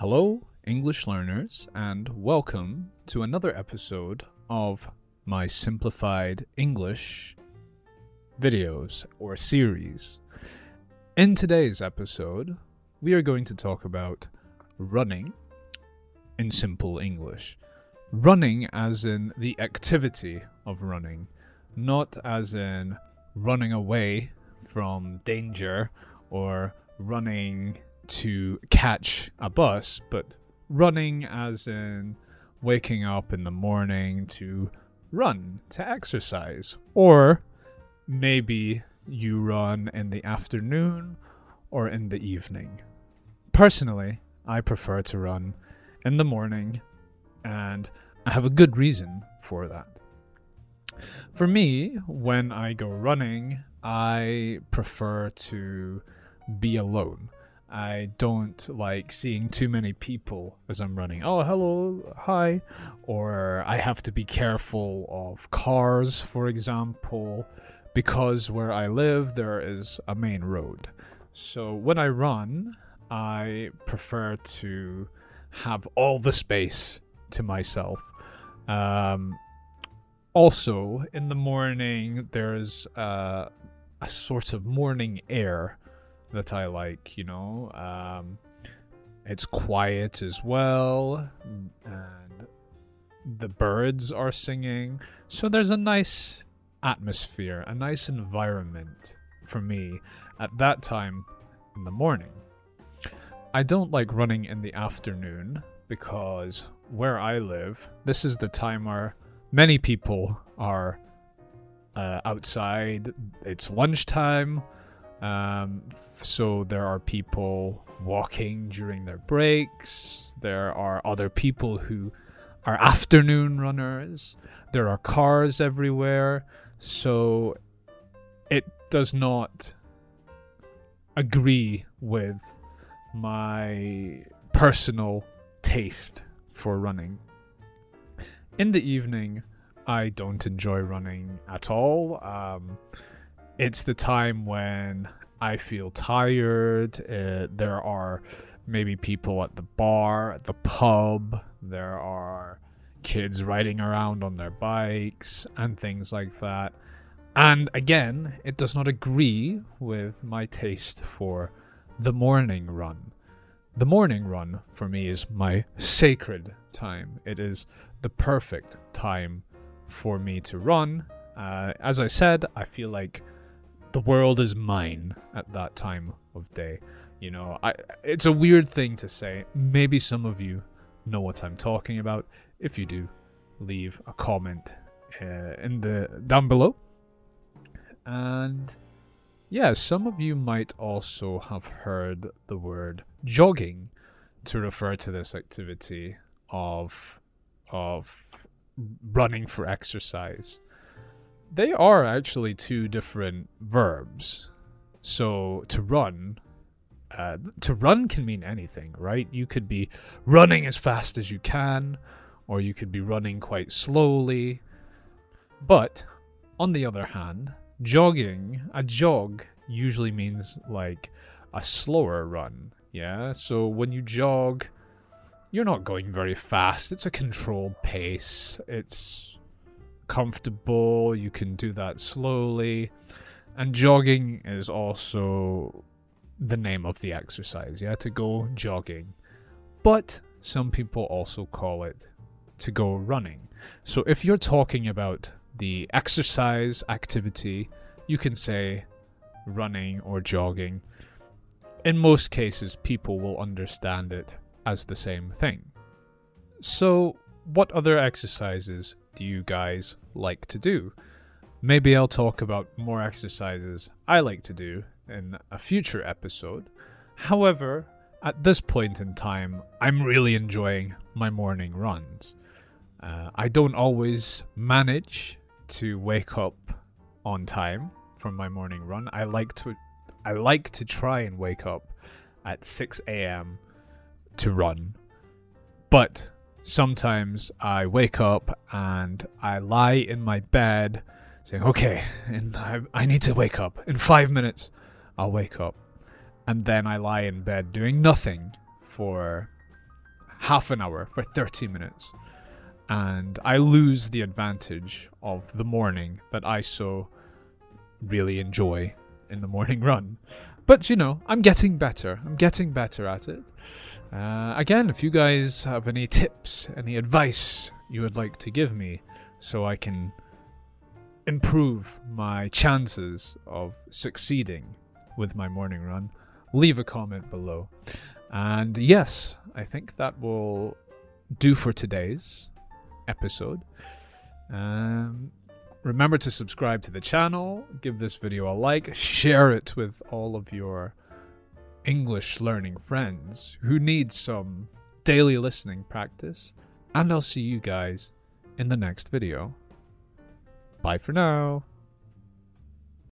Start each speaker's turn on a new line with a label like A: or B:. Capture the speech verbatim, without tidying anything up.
A: Hello, English learners, and welcome to another episode of my simplified English videos or series. In today's episode, we are going to talk about running in simple English. Running as in the activity of running, not as in running away from danger or running to catch a bus, but running as in waking up in the morning to run, to exercise, or maybe you run in the afternoon or in the evening. Personally, I prefer to run in the morning, and I have a good reason for that. For me, when I go running, I prefer to be alone. I don't like seeing too many people as I'm running. Oh, hello, hi. Or I have to be careful of cars, for example, because where I live, there is a main road. So when I run, I prefer to have all the space to myself. Um, also, in the morning, there's uh, a sort of morning air that I like, you know. Um, it's quiet as well, and the birds are singing. So there's a nice atmosphere, a nice environment for me at that time in the morning. I don't like running in the afternoon because where I live, this is the time where many people are uh, outside. It's lunchtime. Um, so there are people walking during their breaks. There are other people who are afternoon runners. There are cars everywhere. So it does not agree with my personal taste for running. In the evening, I don't enjoy running at all. Um, It's the time when I feel tired. Uh, there are maybe people at the bar, at the pub. There are kids riding around on their bikes and things like that. And again, it does not agree with my taste for the morning run. The morning run for me is my sacred time. It is the perfect time for me to run. Uh, as I said, I feel like the world is mine at that time of day. You know, I, it's a weird thing to say. Maybe some of you know what I'm talking about. If you do, leave a comment uh, in the down below. And yeah, some of you might also have heard the word jogging to refer to this activity of of running for exercise. They are actually two different verbs. So to run, uh, to run can mean anything, right? You could be running as fast as you can, or you could be running quite slowly. But on the other hand, jogging, a jog usually means like a slower run. Yeah. So when you jog, you're not going very fast. It's a controlled pace. It's comfortable. You can do that slowly. And jogging is also the name of the exercise, yeah, to go jogging. But some people also call it to go running. So if you're talking about the exercise activity, you can say running or jogging. In most cases, people will understand it as the same thing. So what other exercises do you guys like to do? Maybe I'll talk about more exercises I like to do in a future episode. However, at this point in time, I'm really enjoying my morning runs. Uh, I don't always manage to wake up on time for my morning run. I like to I like to try and wake up at six a.m. to run. But sometimes I wake up and I lie in my bed saying, okay, and I, I need to wake up. In five minutes, I'll wake up. And then I lie in bed doing nothing for half an hour, for thirty minutes. And I lose the advantage of the morning that I so really enjoy in the morning run. But, you know, I'm getting better. I'm getting better at it. Uh, again, if you guys have any tips, any advice you would like to give me so I can improve my chances of succeeding with my morning run, leave a comment below. And yes, I think that will do for today's episode. Um, remember to subscribe to the channel, give this video a like, share it with all of your English learning friends who need some daily listening practice, and I'll see you guys in the next video. Bye for now.